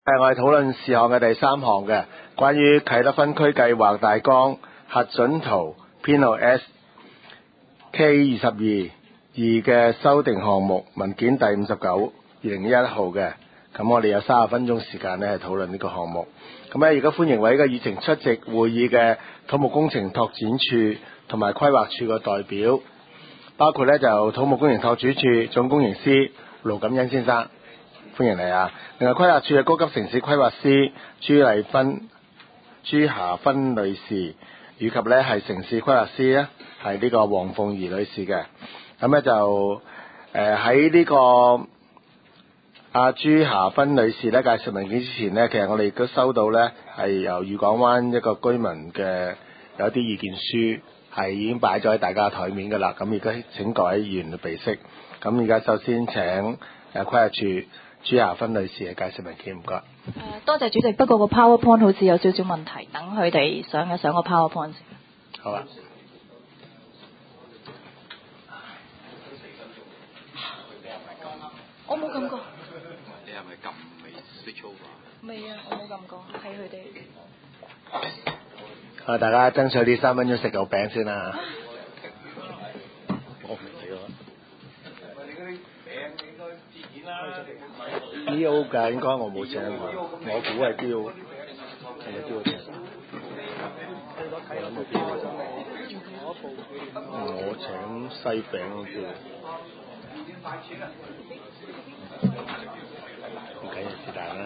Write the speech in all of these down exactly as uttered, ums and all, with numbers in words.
係我哋討論事項嘅第三項嘅，關於啟德分區計劃大綱核准圖編號 S K 二十二二嘅修訂項目文件第五十九二零一一號嘅。咁我哋有三十分鐘時間咧，係討論呢個項目。咁咧，而家歡迎為呢個議程出席會議嘅土木工程拓展處同埋規劃處嘅代表，包括咧就土木工程拓展處總工程師盧錦恩先生，歡迎你啊！另外規劃處嘅高級城市規劃師朱麗芬、朱霞芬女士，以及咧係城市規劃師咧係呢個黃鳳儀女士嘅。咁咧就誒喺呢個阿朱霞芬女士咧介紹文件之前呢，其實我哋都收到呢係由愉港灣一個居民嘅有啲意見書，係已經擺咗喺大家台面㗎啦。咁而家請各位議員備悉。咁而家首先請誒規劃處朱霞芬女士嘅介紹文件，唔該。誒多謝主席，不過個 PowerPoint 好似有少少問題，等佢哋上一上個 PowerPoint 先。 好啊。 我冇撳過。 你係咪撳未 switch over？ 未啊，我冇撳過，係佢哋。 啊！大家爭取呢三分鐘食嚿餅先啦。我唔理喎。喂，你嗰啲餅應該自己啦。D O 㗎，應該我冇請過，我估係 D O。係咪 D O 請？我諗係 D O。我請西餅嗰叫。唔緊要，是但啦。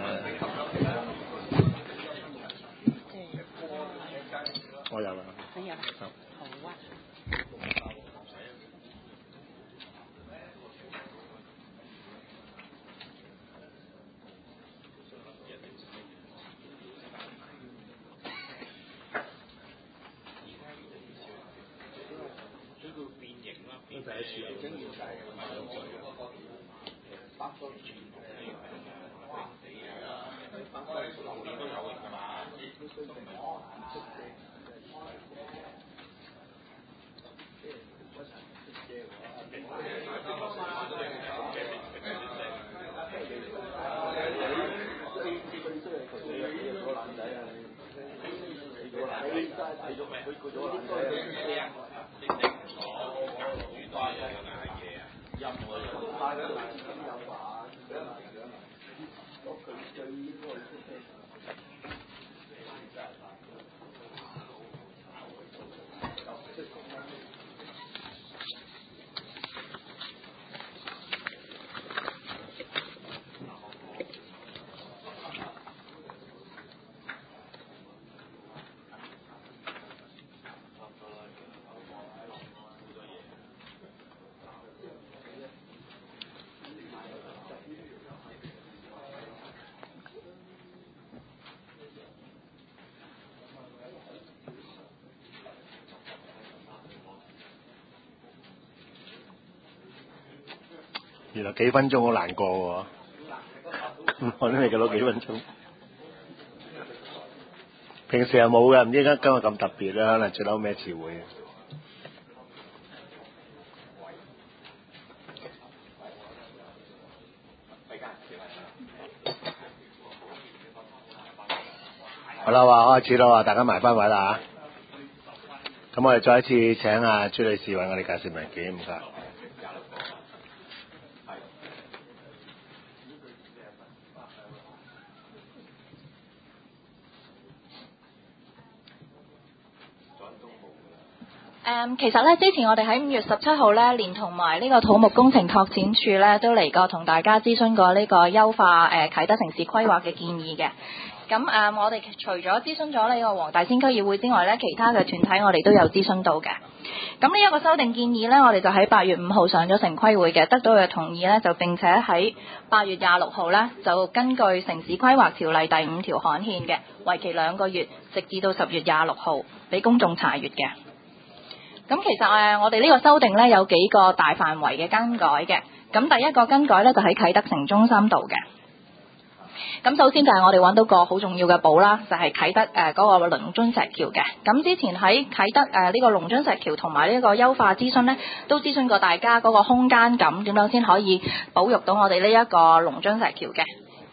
我有啦。你有啦。好啊。第一次有經驗大嘅，買到最百多轉百多年都有㗎嘛。原來幾分鐘好難過喎，我都未計到幾分鐘。平時又冇嘅，唔知今今日咁特別咧，可能最嬲咩詞彙？好啦，話開始啦，大家埋翻位啦嚇。咁我哋再一次請阿朱女士為我哋介紹文件，唔該。 Um, 其實咧，之前我哋喺五月十七號咧，連同埋呢個土木工程拓展處咧，都嚟過同大家諮詢過呢個優化誒、呃、啟德城市規劃嘅建議嘅。咁誒、嗯，我哋除咗諮詢咗呢個黃大仙區議會之外咧，其他嘅團體我哋都有諮詢到嘅。咁呢一個修訂建議咧，我哋就喺八月五號上咗城規會嘅，得到佢嘅同意咧，就並且喺八月廿六號咧，就根據城市規劃條例第五條刊憲嘅，為期兩個月，直至到十月廿六號，俾公眾查閲嘅。咁其實誒，我哋呢個修訂咧有幾個大範圍嘅更改嘅。咁第一個更改咧就喺啟德城中心度嘅。咁首先就係我哋揾到個好重要嘅寶啦，就係、是、啟德誒嗰、呃那個龍津石橋嘅。咁之前喺啟德誒呢、呃這個龍津石橋同埋呢個優化諮詢咧，都諮詢過大家嗰個空間感點樣先可以保育到我哋呢一個龍津石橋嘅。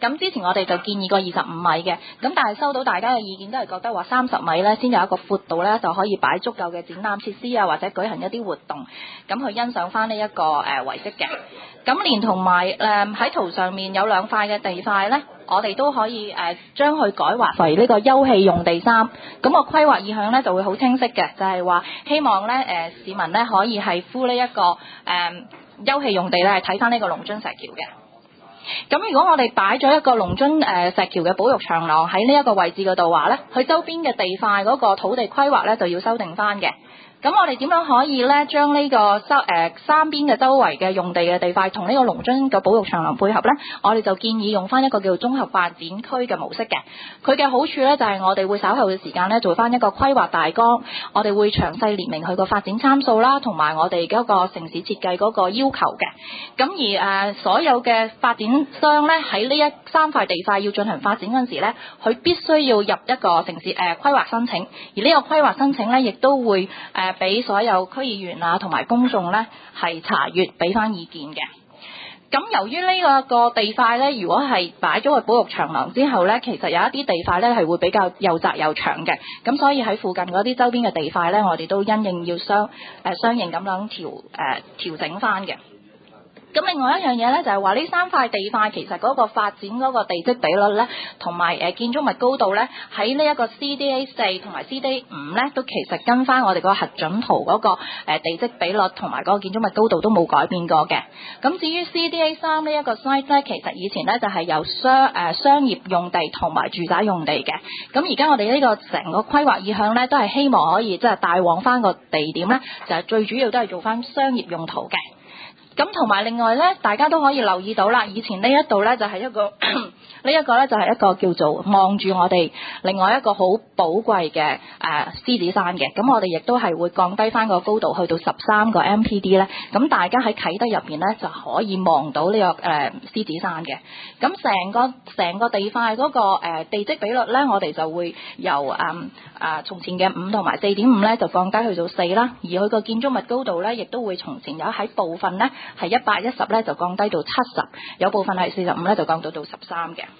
咁之前我哋就建議過二十五米嘅，咁但係收到大家嘅意見都係覺得話三十米咧先有一個闊度咧，就可以擺足夠嘅展覽設施啊，或者舉行一啲活動，咁去欣賞翻呢一個誒遺跡嘅。咁連同埋誒喺圖上面有兩塊嘅地塊咧，我哋都可以誒將佢改劃為呢個休憩用地三。咁個規劃意向咧就會好清晰嘅，就係話希望咧誒、呃、市民咧可以係敷呢一個誒、呃、休憩用地咧，係睇翻呢個龍津石橋嘅。咁如果我哋擺咗一個龍津誒石橋嘅保育長廊喺呢一個位置嗰度話咧，佢周邊嘅地塊嗰個土地規劃咧就要修訂翻嘅。咁我哋點樣可以咧將呢個周誒三邊嘅周圍嘅用地嘅地塊同呢個龍津嘅保育長廊配合咧？我哋就建議用翻一個叫做綜合發展區嘅模式嘅。佢嘅好處咧就係我哋會稍後嘅時間咧做翻一個規劃大綱，我哋會詳細列明佢個發展參數啦，同埋我哋嗰個城市設計嗰個要求嘅。咁而誒、呃、所有嘅發展商咧喺呢一三塊地塊要進行發展嗰陣時咧，佢必須要入一個城市誒、呃、規劃申請，而呢個規劃申請咧亦都會誒。呃俾所有區議員啊同埋公眾咧係查閱，俾翻意見嘅。咁由於呢個個地塊咧，如果係擺咗去保育長廊之後咧，其實有一啲地塊咧係會比較又窄又長嘅。咁所以喺附近嗰啲周邊嘅地塊咧，我哋都因應要相誒、呃、相應咁樣調誒、呃、調整翻嘅。咁另外一樣嘢咧，就係話呢三塊地塊其實嗰個發展嗰個地積比率咧，同埋誒建築物高度咧，喺呢一個 C D A 四同埋 C D A 五咧，都其實跟翻我哋個核准圖嗰個誒地積比率同埋嗰個建築物高度都冇改變過嘅。咁至於 C D A 三呢一個 site 咧，其實以前咧就係有商誒商業用地同埋住宅用地嘅。咁而家我哋呢個成個規劃意向咧，都係希望可以即係帶往翻個地點咧，就係最主要都係做翻商業用途嘅。咁同埋另外咧，大家都可以留意到啦，以前呢一度咧就係一個呢一個咧就係一個叫做望住我哋另外一個好寶貴嘅誒獅子山嘅。咁我哋亦都係會降低翻個高度去到十三個 M P D 咧。咁大家喺啟德入邊咧就可以望到呢、這個誒獅、呃、子山嘅。咁成個成個地塊嗰、那個誒、呃、地積比率咧，我哋就會由誒誒、呃、從前嘅五同埋四點五咧就降低去到四啦。而佢個建築物高度咧，亦都會從前有喺部分咧。係一百一十咧，就降低到七十，有部分係四十五咧，就降到到十三嘅。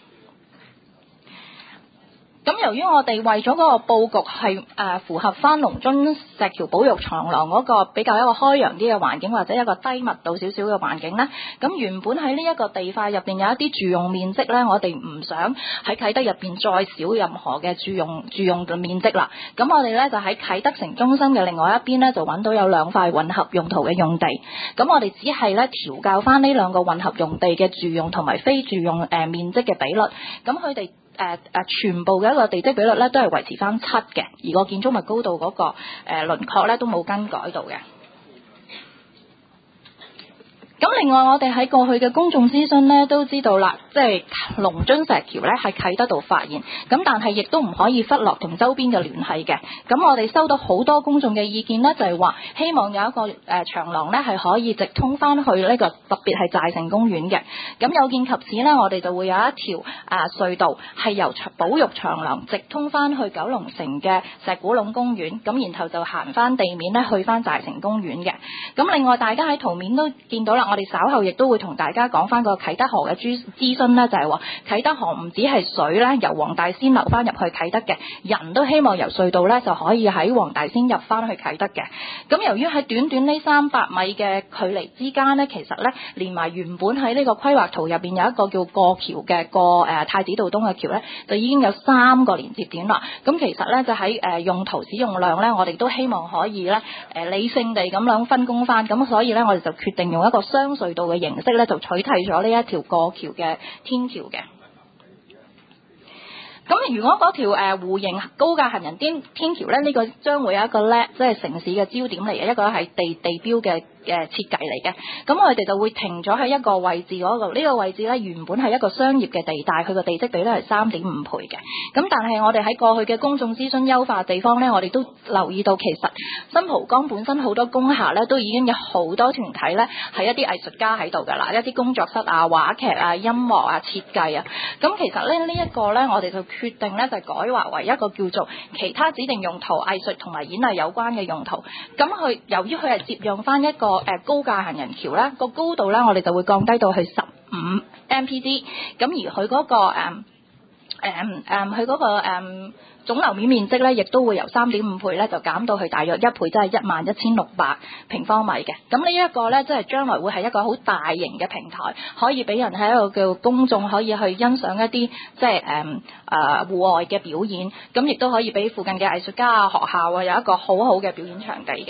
咁由於我哋為咗嗰個佈局係誒、呃、符合翻龍津石橋保育長廊嗰個比較一個開揚啲嘅環境，或者一個低密度少少嘅環境咧，咁原本喺呢一個地塊入邊有一啲住用面積咧，我哋唔想喺啟德入邊再少任何嘅住用住用嘅面積啦。咁我哋咧就喺啟德城中心嘅另外一邊咧，就揾到有兩塊混合用途嘅用地。咁我哋只係咧調校翻呢兩個混合用地嘅住用同埋非住用誒、呃、面積嘅比率。咁佢哋誒誒、呃、全部嘅一個地積比率咧都係維持翻七嘅，而個建築物高度嗰、那個誒、呃、輪廓咧都冇更改到嘅。咁另外我哋喺過去嘅公眾諮詢咧都知道啦，即係龍津石橋咧喺啟德度發現，咁但係亦都唔可以忽略同周邊嘅聯繫嘅。咁我哋收到好多公眾嘅意見咧，就係、是、話希望有一個誒、呃、長廊咧係可以直通翻去呢、這個特別係寨城公園嘅。咁有見及此咧，我哋就會有一條誒、呃、隧道係由保育長廊直通翻去九龍城嘅石鼓窿公園，咁然後就行翻地面咧去翻寨城公園嘅。咁另外大家喺圖面都見到啦。我哋稍後亦都會同大家講翻個啟德河嘅諮諮詢咧，就係話啟德河唔止係水咧，由黃大仙流翻入去啟德嘅，人都希望由隧道咧就可以喺黃大仙入翻去啟德嘅。咁由於喺短短呢三百米嘅距離之間咧，其實咧連埋原本喺呢個規劃圖入邊有一個叫過橋嘅過誒太子道東嘅橋咧，就已經有三個連接點啦。咁其實咧就喺誒用途使用量咧，我哋都希望可以咧誒理性地咁樣分工翻。咁所以咧，我哋就決定用一個雙隧道嘅形式咧，就取締咗呢一條過橋嘅天橋嘅。咁如果嗰條誒弧形高架行人天天橋咧，呢、這個將會有一個咧，即係城市嘅焦點嚟嘅，一個係地地標嘅嘅設計嚟嘅。咁我哋就會停咗喺一個位置嗰度，呢、這個位置咧原本係一個商業嘅地帶，佢個地積比咧係三點五倍嘅。咁但係我哋喺過去嘅公眾諮詢優化地方咧，我哋都留意到其實新蒲崗本身好多工廈咧都已經有好多團體咧係一啲藝術家喺度㗎啦，一啲工作室啊、話劇啊、音樂啊、設計啊。咁其實咧呢一個咧，我哋就決定咧就改劃為一個叫做其他指定用途、藝術同埋演藝有關嘅用途。咁佢由於佢係接用翻一個誒高架行人橋咧，個高度咧我哋就會降低到去十五 M P D， 咁而佢嗰、嗰個誒誒誒佢嗰個誒。嗯總樓面面積咧，亦都會由三點五倍咧，就減到去大約一倍，即係一萬一千六百平方米嘅。咁呢一個咧，即係將來會係一個好大型嘅平台，可以俾人喺一個叫公眾可以去欣賞一啲即係誒誒戶外嘅表演，咁亦都可以俾附近嘅藝術家啊、學校啊有一個好好嘅表演場地嘅。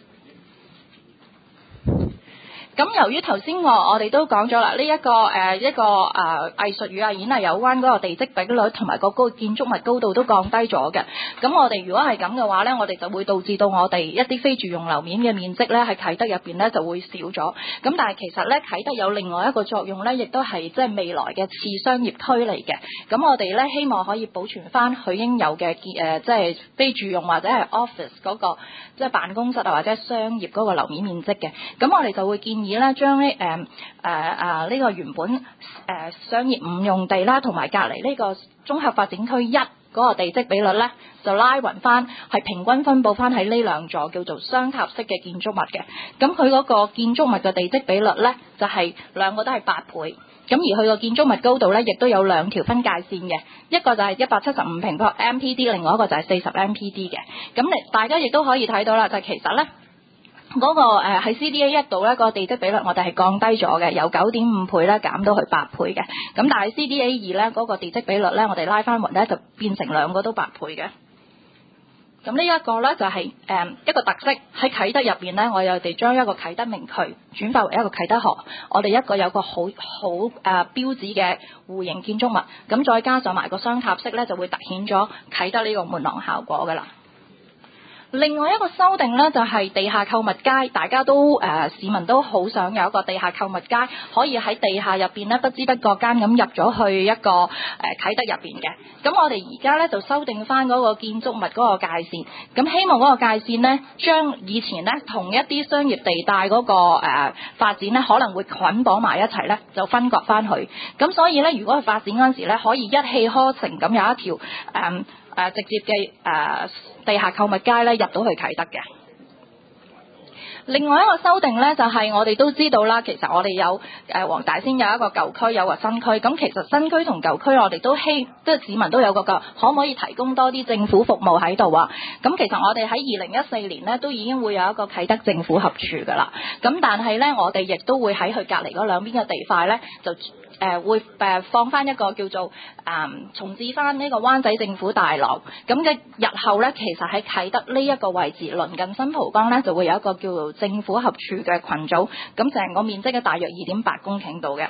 咁由於頭先我我哋都講咗啦，呢、這、一個誒、呃、一個誒、呃、藝術與啊演藝有關嗰個地積比率同埋個高建築物高度都降低咗嘅。咁我哋如果係咁嘅話呢，我哋就會導致到我哋一啲非住用樓面嘅面積呢喺啟德入邊呢就會少咗。咁但係其實呢，啟德有另外一個作用呢，亦都係即係未來嘅次商業區嚟嘅。咁我哋呢，希望可以保存翻佢應有嘅誒即係非住用或者係 office 嗰、那個即係、就是、辦公室啊或者商業嗰個樓面面積嘅。咁我哋就會建議咧，將呢誒誒誒呢個原本誒、呃、商業唔用地啦，同埋隔離呢個綜合發展區一嗰個地積比率咧，就拉勻翻，係平均分佈翻喺呢兩座叫做雙塔式嘅建築物嘅。咁佢嗰個建築物嘅地積比率咧，就係、是、兩個都係八倍。咁而佢個建築物高度咧，亦都有兩條分界線嘅，一個就係一百七十五平方 M P D， 另外一個就係四十 M P D 嘅。咁你大家亦都可以睇到啦，就係、其實咧。嗰、那個誒喺 C D A 一度咧，個地積比率我哋係降低咗嘅，由九點五倍咧減到去八倍嘅。咁但係 C D A 二咧嗰個地積比率咧，我哋拉翻勻咧就變成兩個都八倍嘅。咁呢一個咧就係、是、誒、嗯、一個特色喺啟德入邊咧，我哋將一個啟德明渠轉化為一個啟德河，我哋一個有個好好誒標誌嘅弧形建築物，咁再加上埋個雙塔式咧，就會凸顯咗啟德呢個門廊效果噶啦。另外一個修訂呢，就係、是、地下購物街，大家都誒、呃、市民都好想有一個地下購物街，可以喺地下入邊呢，不知不覺間咁入咗去一個誒、呃、啟德入邊嘅。咁我哋而家呢，就修訂翻嗰個建築物嗰個界線，咁希望嗰個界線呢，將以前呢同一啲商業地帶嗰、那個誒、呃、發展呢可能會捆綁埋一齊呢，就分割翻去。咁所以呢，如果係發展嗰陣時呢，可以一氣呵成咁有一條誒。呃誒、呃、直接嘅誒、呃、地下購物街咧入到去啟德嘅。另外一個修訂咧，就係、是、我哋都知道啦，其實我哋有誒黃、呃、大仙有一個舊區，有個新區。咁其實新區同舊區我哋都希，即係市民都有個個，可唔可以提供多啲政府服務喺度啊？咁其實我哋喺二零一四年呢，都已經會有一個啟德政府合署噶啦。咁但係咧，我哋亦都會喺佢隔離嗰兩邊嘅地塊咧，就誒、呃、會誒放翻一個叫做誒、呃、重置翻呢個灣仔政府大樓。咁嘅日後咧，其實喺啟德呢一個位置，鄰近新蒲崗咧，就會有一個叫做政府合署嘅群組，咁成個面積嘅大約二點八公頃度嘅。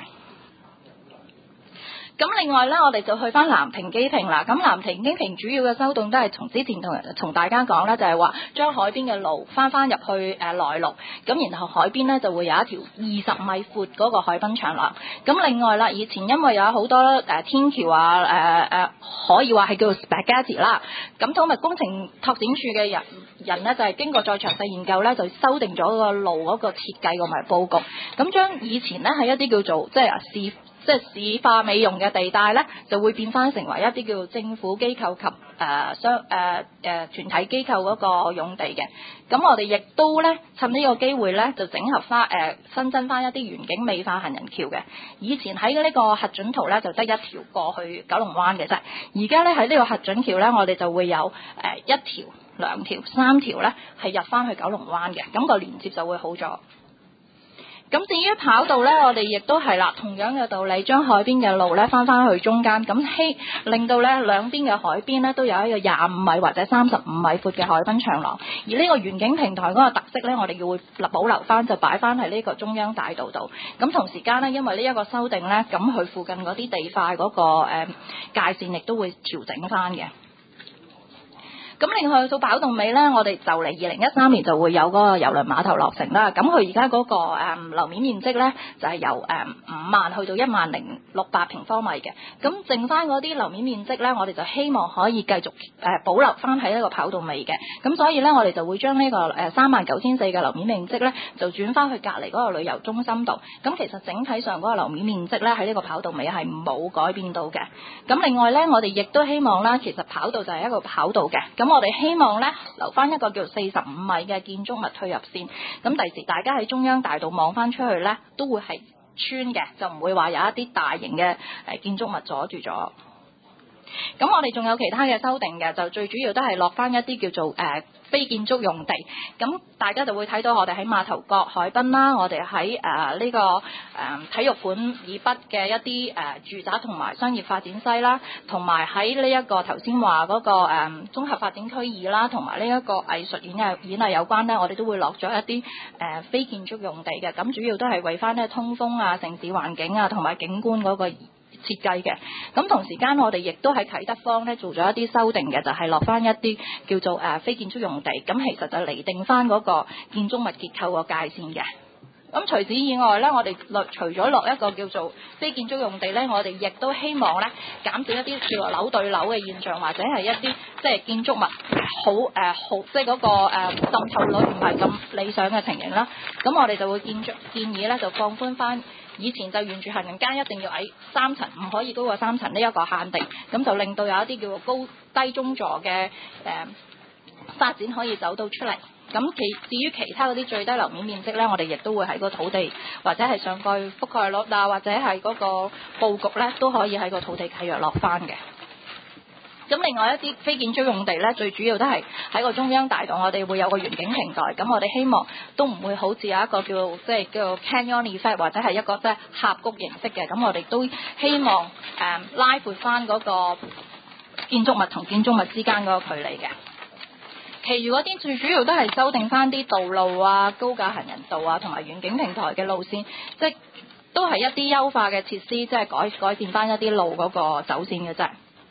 咁另外咧，我哋就去翻藍亭基平啦。咁藍亭基平主要嘅修訂都係從之前同同大家講咧，就係話將海邊嘅路翻翻入去誒、呃、內陸，咁然後海邊咧就會有一條二十米闊嗰個海濱長廊。咁另外啦，以前因為有好多誒、呃、天橋啊，誒、呃、誒、呃、可以話係叫做 spaghetti 啦。咁土木工程拓展處嘅人人咧就係、是、經過再詳細研究咧，就修訂咗個路嗰個設計同埋佈局。咁將以前咧係一啲叫做即係市。即係市化美容嘅地帶咧，就會變翻成為一啲叫做政府機構及誒商誒誒團體機構嗰個用地嘅。咁我哋亦都咧趁呢個機會咧，就整合翻誒、呃、新增翻一啲園景美化行人橋嘅。以前喺呢個核准圖咧就得一條過去九龍灣嘅啫，而家咧喺呢個核准橋咧，我哋就會有誒、呃、一條、兩條、三條咧係入翻去九龍灣嘅，咁個連接就會好咗。咁至於跑道咧，我哋亦都係啦，同樣嘅道理，將海邊嘅路咧翻翻去中間，咁希令到咧兩邊嘅海邊咧都有一個廿五米或者三十五米闊嘅海濱長廊。而呢個園景平台嗰個特色咧，我哋要會保留翻，就擺翻喺呢個中央大道度。咁同時間咧，因為呢一個修訂咧，咁佢附近嗰啲地塊嗰個誒界線亦都會調整翻嘅。咁另外到跑道尾咧，我哋就嚟二零一三年就會有嗰個郵輪碼頭落成啦。咁佢而家嗰個誒、嗯、樓面面積咧就係、是、由誒五萬去到一萬零六百平方米嘅。咁剩翻嗰啲樓面面積咧，我哋就希望可以繼續誒、呃、保留翻喺呢個跑道尾嘅。咁所以咧，我哋就會將呢、這個誒三萬九千四嘅樓面面積咧，就轉翻去隔離嗰個旅遊中心度。咁其實整體上嗰個樓面面積咧喺呢個跑道尾係冇改變到嘅。咁另外咧，我哋亦都希望啦，其實跑道就係一個跑道嘅。咁我哋希望咧留翻一個叫四十五米嘅建築物退入線，咁第時大家喺中央大道望翻出去咧，都會係村嘅，就唔會話有一啲大型嘅誒建築物阻住咗。咁我哋仲有其他嘅修訂嘅，就最主要都係落翻一啲叫做誒、呃、非建築用地。咁大家就會睇到我哋喺碼頭角海濱啦，我哋喺誒呢個誒、呃、體育館以北嘅一啲誒、呃、住宅同埋商業發展西啦，同埋喺呢一個頭先話嗰個誒、呃、綜合發展區二啦，同埋呢一個藝術演藝演藝有關呢，我哋都會落咗一啲誒、呃、非建築用地嘅。咁主要都係為翻呢通風啊、城市環境啊同埋景觀嗰個設計嘅。咁同時間我哋亦都喺啟德方咧做咗一啲修訂嘅，就係落翻一啲叫做誒、呃、非建築用地，咁其實就釐定翻嗰個建築物結構個界線嘅。咁除此以外咧，我哋落除咗落一個叫做非建築用地咧，我哋亦都希望咧減少一啲叫做樓對樓嘅現象，或者係一啲即係建築物好誒、呃、好即係嗰個誒、呃、滲透率唔係咁理想嘅情形啦。咁我哋就會建築建議咧就放寬翻。以前就沿住行人街一定要矮三層，唔可以高過三層呢一個限定，咁就令到有一啲叫做高低中座嘅誒、呃、發展可以走到出嚟。咁其至於其他嗰啲最低樓面面積呢，我哋亦都會喺個土地或者係上蓋覆蓋率啊，或者係嗰個佈局呢，都可以喺個土地契約落翻嘅。咁另外一啲非建築用地咧，最主要都係喺個中央大道，我哋會有個遠景平台。咁我哋希望都唔會好似有一個叫即係叫 canyon effect 或者係一個即係峽谷形式嘅。咁我哋都希望誒、嗯、拉闊翻嗰個建築物同建築物之間嗰個距離嘅。其餘嗰啲最主要都係修訂翻啲道路啊、高架行人道啊同埋遠景平台嘅路線，即係都係一啲優化嘅設施，即係改改善翻一啲路嗰個走線嘅啫。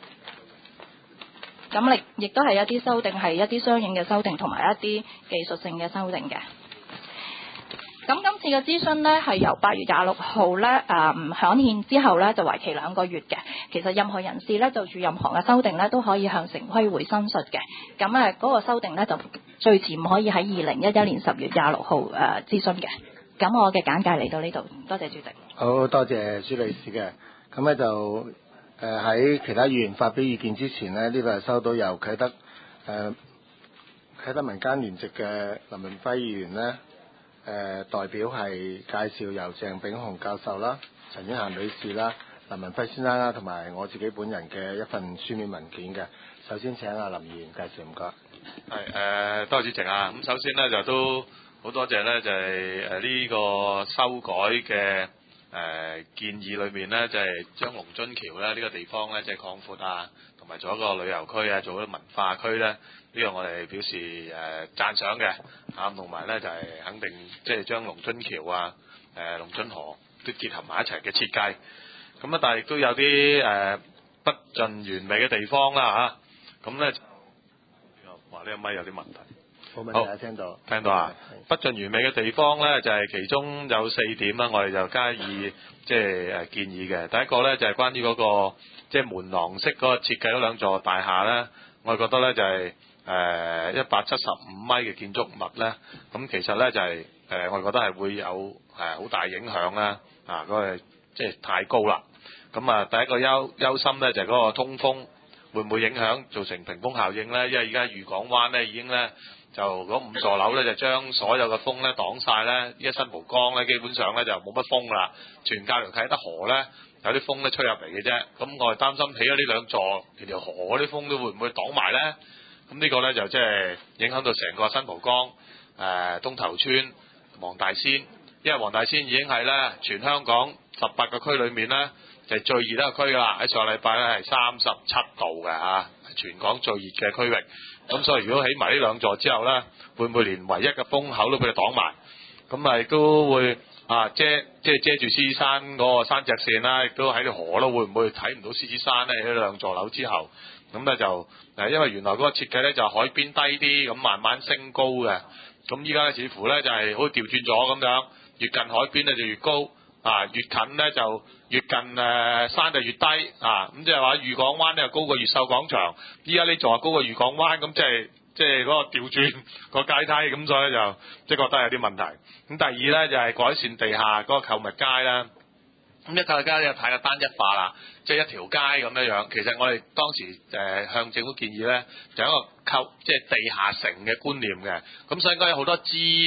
咁亦亦都係一啲修訂，係一啲相應嘅修訂，同埋一啲技術性嘅修訂嘅。咁今次嘅諮詢呢，係由八月廿六號呢誒刊憲之後呢，就為期兩個月嘅。其實任何人士呢，就住任何嘅修訂呢，都可以向城規會申述嘅。咁誒嗰個修訂呢，就最遲唔可以喺二零一一年十月廿六號誒諮詢嘅。咁我嘅簡介嚟到呢度，多謝主席。 好多謝朱女士嘅。咁咧就。誒喺、呃、其他議員發表意見之前呢，呢度係收到由啟德誒、呃、啟德民間聯席嘅林文輝議員呢，誒、呃、代表係介紹由鄭炳雄教授啦、陳婉嫻女士啦、林文輝先生啦，同埋我自己本人嘅一份書面文件嘅。首先請阿林議員介紹，唔該。 係誒、呃，多謝主席啊！咁首先呢，就都好多謝呢，就係誒呢個修改嘅。誒、呃、建議裏面呢，就係、是、將龍津橋咧呢、這個地方呢，即係擴闊啊，同埋做一個旅遊區啊，做一個文化區呢。呢、這個我哋表示誒、呃、讚賞嘅啊，同埋呢，就係、是、肯定即係將龍津橋啊、誒、呃、龍津河都結合埋一齊嘅設計。咁啊，但係亦都有啲誒、呃、不盡完美嘅地方啦嚇。咁、啊、呢，話呢個咪有啲問題。 冇問題啊，聽到聽到啊！不盡完美嘅地方呢，就係、是、其中有四點啦，我哋就加以即係誒建議嘅。第一個呢，就係、是、關於嗰、那個即係、就是、門廊式嗰個設計嗰兩座大廈呢，我哋覺得呢，就係誒一百七十五米嘅建築物呢。咁其實呢，就係、是、誒、呃、我哋覺得係會有誒好大影響啦，啊嗰、那個即係太高啦。咁啊第一個憂憂心呢，就係、是、嗰個通風會唔會影響造成屏風效應呢？因為而家漁港灣呢，已經呢。就嗰五座樓咧，就將所有嘅風咧擋晒咧，依家新蒲崗咧基本上咧就冇乜風啦，全靠條啟德河咧有啲風咧吹入嚟嘅啫。咁我係擔心起咗呢兩座條條河啲風都會唔會擋埋咧？咁呢個咧就即係影響到成個新蒲崗、誒、呃、東頭村、黃大仙，因為黃大仙已經係咧全香港十八個區裏面咧就係最熱一個區㗎啦。喺上個禮拜咧係三十七度嘅嚇，全港最熱嘅區域。咁所以如果起埋呢兩座之後呢，會唔會連唯一嘅風口都俾佢擋埋？咁咪都會啊遮即係遮住獅子山嗰個山脊線啦，亦都喺條河咯，會唔會睇唔到獅子山呢？喺兩座樓之後，咁呢就誒，因為原來嗰個設計呢就海邊低啲，咁慢慢升高嘅。咁依家呢似乎呢就係好似調轉咗咁樣，越近海邊呢就越高。啊，越近呢就越近誒、呃、山就越低啊！咁即係話御港灣呢就高過越秀廣場，依家呢座高過御港灣，咁即係即係嗰個調轉個階梯，咁所以就即係覺得有啲問題。咁第二呢，就係、是、改善地下嗰個購物街啦。咁一購物街呢太過單一化啦，即係一條街咁樣樣。其實我哋當時誒、呃、向政府建議呢，就有一個購即係地下城嘅觀念嘅。咁所以應該有好多支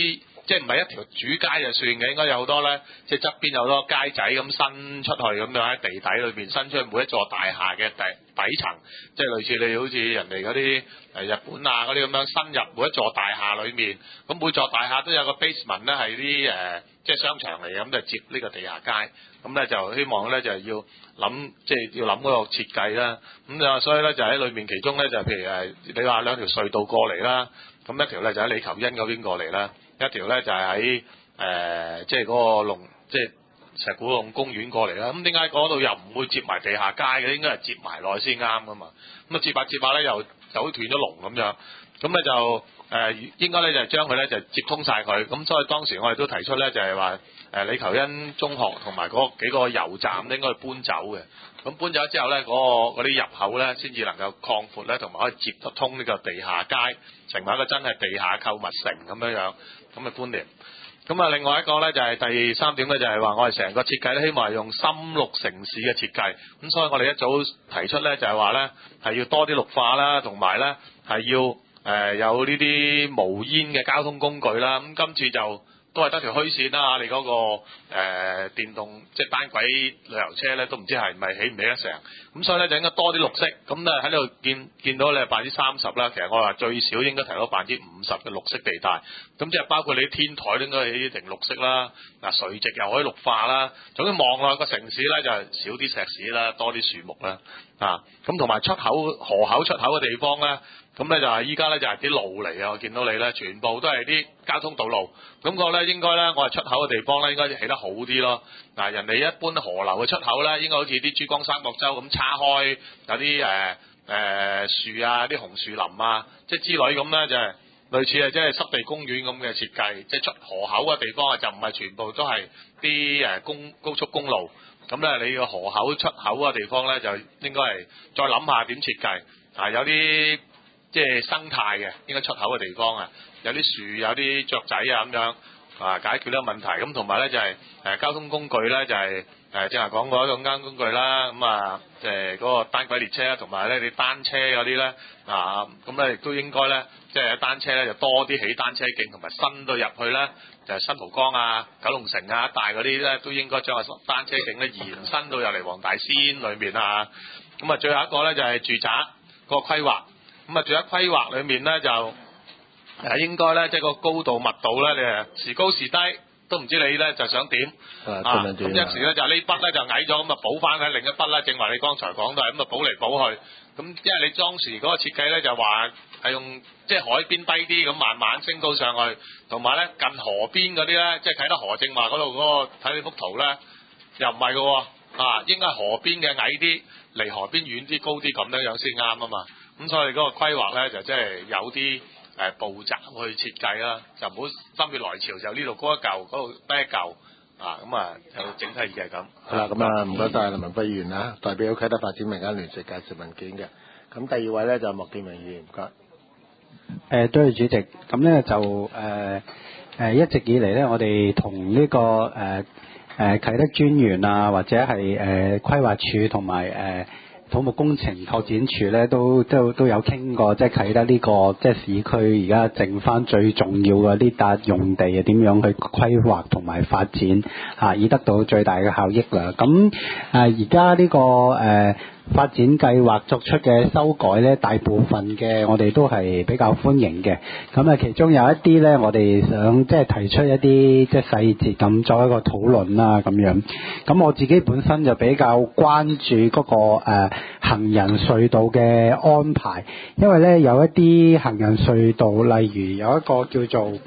即係唔係一條主街就算嘅，應該有好多咧，即係側邊有好多街仔咁伸出去咁樣喺地底裏邊伸出去每一座大廈嘅底底層，即係類似你好似人哋嗰啲誒日本啊嗰啲咁樣伸入每一座大廈裏面，咁每座大廈都有個 basement 咧係啲誒即係商場嚟嘅，咁就接呢個地下街，咁咧就希望咧就係要諗即係要諗嗰個設計啦，咁啊所以咧就喺裏面其中咧就譬如誒你話兩條隧道過嚟啦，咁一條咧就喺李求恩嗰邊過嚟啦。一條咧就係喺誒即係嗰個龍即係石鼓龍公園過嚟啦。咁點解嗰度又唔會接埋地下街嘅？應該係接埋落去先啱噶嘛。咁啊接下接下咧又走斷咗龍咁樣。咁咧就誒、呃、應該咧就係將佢咧就接通晒佢。咁所以當時我哋都提出咧就係話誒李求恩中學同埋嗰幾個油站應該去搬走嘅。咁搬走之後咧，嗰、嗰個嗰啲入口咧先至能夠擴闊咧，同埋可以接得通呢個地下街，成為一個真係地下購物城咁樣樣咁嘅觀念。咁啊，另外一個咧就係、係、第三點咧，就係話我哋成個設計咧，希望係用深綠城市嘅設計。咁所以我哋一早提出咧，就係話咧係要多啲綠化啦，同埋咧係要誒、呃、有呢啲無煙嘅交通工具啦。咁今次就都係得條虛線啦，你嗰、嗰個誒、呃、電動即係單軌旅遊車咧，都唔知係唔係起唔起得成。咁所以咧就應該多啲綠色。咁咧喺呢度見見到你係百分之三十啦，其實我話最少應該提到百分之五十嘅綠色地帶。咁即係包括你啲天台都應該起定綠色啦。嗱，垂直又可以綠化啦。總之望落個城市咧就少啲石屎啦，多啲樹木啦。啊，咁同埋出口河口出口嘅地方咧。咁咧就係依家咧就係啲路嚟啊！我見到你咧，全部都係啲交通道路。咁個咧應該咧，我係出口嘅地方咧，應該起得好啲咯。嗱，人哋一般河流嘅出口咧，應該好似啲珠江三角洲咁叉開，有啲誒誒樹啊，啲紅樹林啊，即係之類咁咧，就係類似係即係濕地公園咁嘅設計。即係出河口嘅地方啊，就唔係全部都係啲誒公高速公路。咁咧，你個河口出口嘅地方咧，就應該係再諗下點設計。啊，有啲即係生態嘅，應該出口嘅地方啊，有啲樹，有啲雀仔啊咁樣啊，解決呢個問題。咁同埋咧就係、是、誒、呃、交通工具咧就係誒正話講過一種交通工具啦。咁啊誒嗰個單軌列車同埋咧你單車嗰啲咧啊，咁咧亦都應該咧即係單車咧就多啲起單車徑，同埋伸到入去咧就係、是、新蒲崗啊、九龍城啊一帶嗰啲咧都應該將個單車徑咧延伸到入嚟黃大仙裏面啊。咁啊最後一個咧就係、是、住宅個規劃。咁啊，仲有規劃裏面咧就誒應該咧，即係個高度密度咧，你誒時高時低都唔知你咧就想點啊？咁一時咧就呢筆咧就矮咗，咁啊補翻喺另一筆啦。正話你剛才講到係咁啊，補嚟補去。咁因為你當時嗰個設計咧就話係用即係海邊低啲咁慢慢升高上去，同埋咧近河邊嗰啲咧，即係啟德河正話嗰度嗰個睇你幅圖咧，又唔係嘅喎啊，應該係河邊嘅矮啲，離河邊遠啲高啲咁樣樣先啱啊嘛。咁所以嗰個規劃咧就即係有啲誒、呃、步驟去設計啦，就唔好心血來潮就呢度高一嚿，嗰度低一嚿啊，咁啊就整體意嘅咁。 好啦，咁啊唔該晒林文輝議員啦，代表啟德發展民間聯席介紹文件嘅。咁第二位咧就莫建榮議員，唔該。 誒，多謝主席。咁咧就誒誒、呃、一直以嚟咧，我哋同呢個誒誒、呃、啟德專員啊，或者係誒、呃、規劃署同埋誒土木工程拓展署咧，都都都有傾過，即係啟德呢、這個即係市區而家剩翻最重要嘅呢笪用地啊，點樣去規劃同埋發展嚇、啊，以得到最大嘅效益啦。咁誒而家呢個誒。呃發展計劃作出嘅修改咧，大部分嘅我哋都係比較歡迎嘅。咁啊，其中有一啲咧，我哋想即係提出一啲即係細節咁作一個討論啦，咁樣。咁我自己本身就比較關注嗰、那個誒、呃、行人隧道嘅安排，因為咧有一啲行人隧道，例如有一個叫做誒、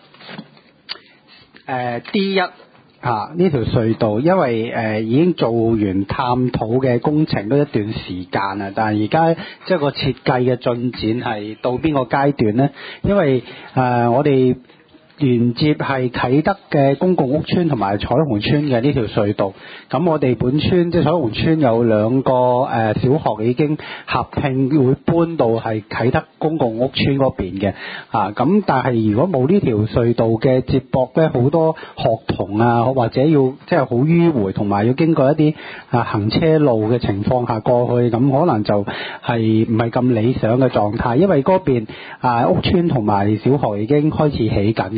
呃、D 一。啊！呢條隧道因為誒、呃、已經做完探討嘅工程都一段時間啦，但係而家即係個設計嘅進展係到邊個階段呢？因為誒、呃、我哋連接係啟德嘅公共屋邨同埋彩虹邨嘅呢條隧道，咁我哋本村即係彩虹邨有兩個誒、呃、小學已經合併會搬到係啟德公共屋邨嗰邊嘅，啊咁但係如果冇呢條隧道嘅接駁咧，好多學童啊或者要即係好迂迴，同埋要經過一啲啊行車路嘅情況下過去，咁可能就係唔係咁理想嘅狀態，因為嗰邊啊屋邨同埋小學已經開始起緊嘅。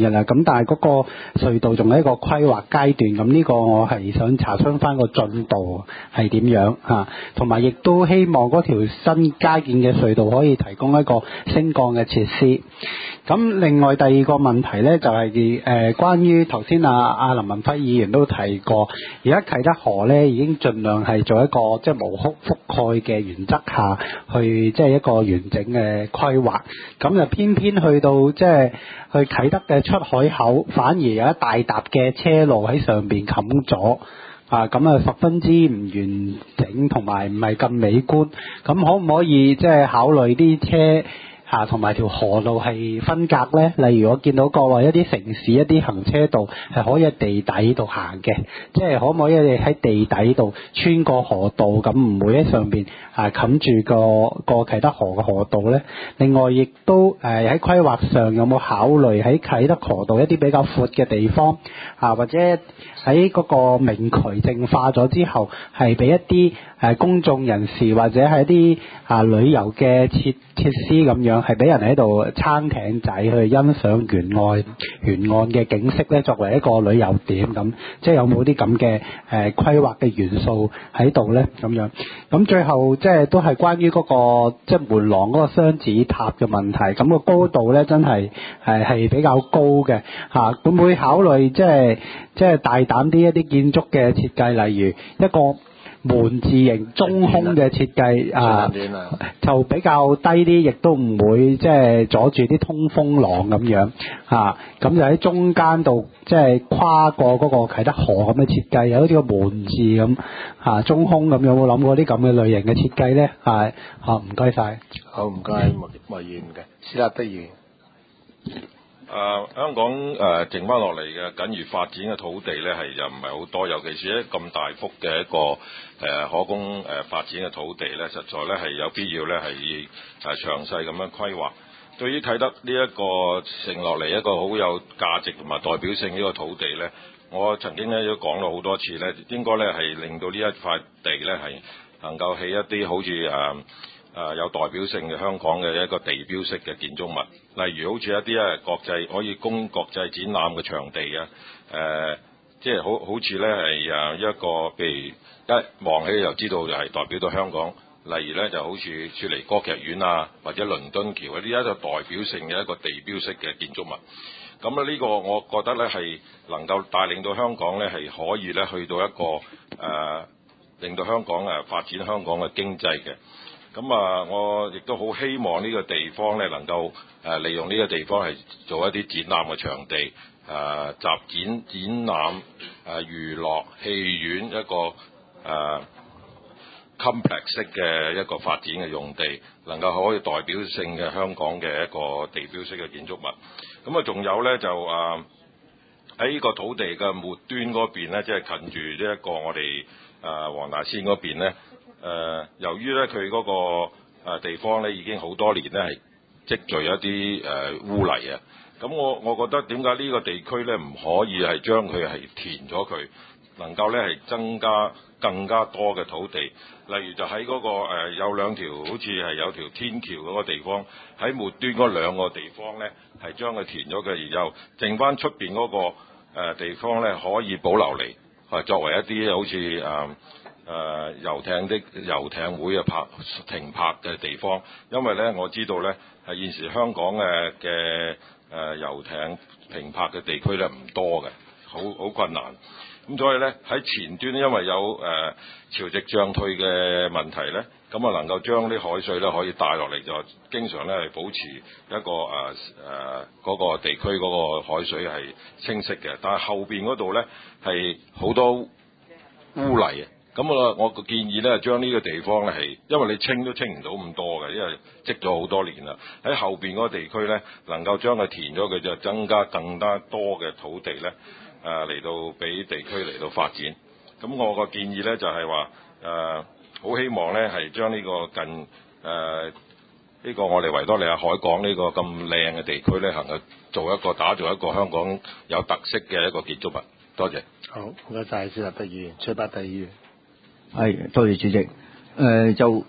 㗎啦。咁但係嗰個隧道仲喺一個規劃階段，咁呢個我係想查詢翻個進度係點樣嚇，同埋亦都希望嗰條新加建嘅隧道可以提供一個升降嘅設施。咁另外第二個問題呢，就係、是、誒、呃、關於頭先阿阿林文輝議員都提過，而家啟德河呢已經盡量係做一個即係無覆覆蓋嘅原則下去，即係一個完整嘅規劃。咁就偏偏去到即係去啟德嘅出海口，反而有一大沓嘅車路喺上邊冚咗。啊，咁啊十分之唔完整，同埋唔係咁美觀。咁可唔可以即係考慮啲車嚇同埋條河路係分隔呢？例如我見到過話一啲城市一啲行車道係可以喺地底度行嘅，即係可唔可以你喺地底度穿過河道，咁唔會喺上邊啊冚住個個啟德河嘅河道呢？另外亦都誒喺規劃上有冇考慮喺啟德河道一啲比較闊嘅地方啊，或者喺嗰個明渠淨化咗之後，係俾一啲誒公眾人士或者係一啲啊旅遊嘅設設施咁樣，係俾人喺度撐艇仔去欣賞沿岸沿岸嘅景色咧，作為一個旅遊點咁，即係有冇啲咁嘅誒規劃嘅元素喺度咧咁樣？咁最後即係都係關於嗰個即係門廊嗰個雙子塔嘅問題，咁個高度咧真係係係比較高嘅嚇，會唔會考慮即係即係大膽啲一啲建築嘅設計，例如一個門字形中空嘅設計啊，就比較低啲，亦都唔會即係阻住啲通風廊咁樣嚇。咁就喺中間度即係跨過嗰個啟德河咁嘅設計，有啲個門字咁嚇中空咁，有冇諗過啲咁嘅類型嘅設計咧？係嚇，唔該晒。 好，唔該，麥麥議員嘅，施立德議員。 誒、呃、香港誒、呃、剩翻落嚟嘅僅餘發展嘅土地咧，係又唔係好多，尤其是咧咁大幅嘅一個誒、呃、可供誒、呃、發展嘅土地咧，實在咧係有必要咧係誒詳細咁樣規劃。對於啟德呢一個剩落嚟一個好有價值同埋代表性呢個土地咧，我曾經咧都講咗好多次咧，應該咧係令到呢一塊地咧係能夠起一啲好似誒。呃誒、呃、有代表性嘅香港嘅一個地標式嘅建築物，例如好似一啲咧國際可以供國際展覽嘅場地啊，誒、呃、即係好好似咧係誒一個譬如一望起就知道就係代表到香港，例如咧就好似雪梨歌劇院啊，或者倫敦橋啊，呢一個代表性嘅一個地標式嘅建築物。咁咧呢個我覺得咧係能夠帶領到香港咧係可以咧去到一個誒、呃、令到香港誒發展香港嘅經濟嘅。咁啊，我亦都好希望呢個地方咧能夠誒利用呢個地方係做一啲展覽嘅場地，誒、呃、集展展覽誒娛樂戲院一個誒、呃、complex 式嘅一個發展嘅用地，能夠可以代表性嘅香港嘅一個地標式嘅建築物。咁啊，仲有咧就誒喺呢個土地嘅末端嗰邊咧，即係近住呢一個我哋誒黃大仙嗰邊咧。誒、呃，由於咧佢嗰個誒地方咧已經好多年咧係積聚一啲誒、呃、污泥啊，咁我我覺得點解呢個地區咧唔可以係將佢係填咗佢，能夠咧係增加更加多嘅土地，例如就喺嗰、那個、呃、有兩條好似係有條天橋嗰個地方，喺末端嗰兩個地方咧係將佢填咗嘅，然後剩翻出邊嗰個、呃、地方咧可以保留嚟，係作為一啲好似誒。呃誒、呃、遊艇的遊艇會嘅泊停泊嘅地方，因為咧我知道咧係現時香港嘅嘅誒遊艇停泊嘅地區咧唔多嘅，好好困難。咁所以咧喺前端，因為有誒、呃、潮汐漲退嘅問題咧，咁啊能夠將啲海水咧可以帶落嚟，就經常咧係保持一個誒誒嗰個地區嗰個海水係清晰嘅。但係後邊嗰度咧係好多污泥啊！咁啊，我個建議咧，將呢個地方咧係，因為你清都清唔到咁多嘅，因為積咗好多年啦。喺後邊嗰個地區咧，能夠將佢填咗，佢就增加更加多嘅土地咧，誒嚟到俾地區嚟到發展。咁我個建議咧就係話，誒好希望咧係將呢個近誒呢、呃呢個我哋維多利亞海港呢個咁靚嘅地區咧，能夠做一個打造一個香港有特色嘅一個建築物。多謝。 好，唔該晒，施立德議員，崔百濟議員。 係，多謝主席。誒、呃、就